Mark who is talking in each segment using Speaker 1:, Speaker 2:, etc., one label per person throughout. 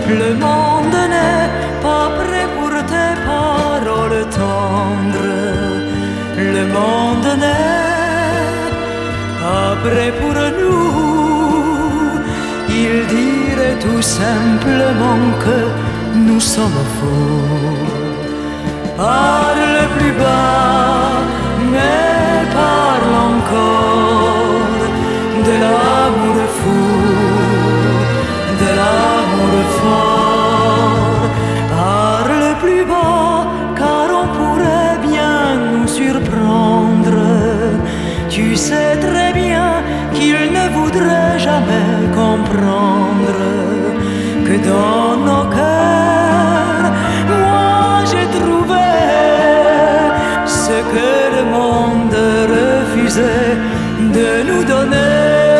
Speaker 1: Le monde n'est pas prêt pour tes paroles tendres. Le monde n'est pas prêt pour nous. Il dirait tout simplement que nous sommes faux. Parle plus bas, mais parle encore de l'amour fou, de l'amour fort. Parle plus bas, car on pourrait bien nous surprendre. Tu sais très bien qu'il ne voudrait jamais comprendre que dans nos cœurs, moi j'ai trouvé ce que le monde refusait de nous donner.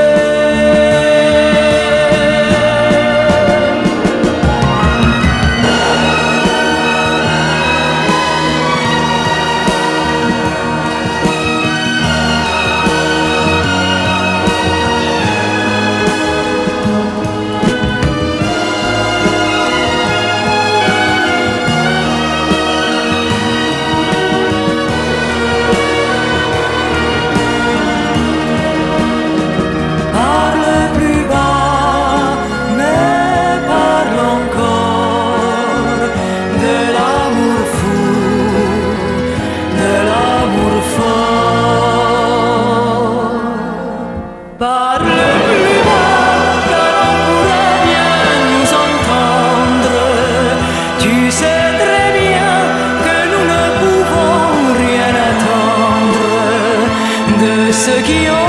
Speaker 1: Parle plus bas, car on pourrait bien nous entendre. Tu sais très bien que nous ne pouvons rien attendre de ceux qui ont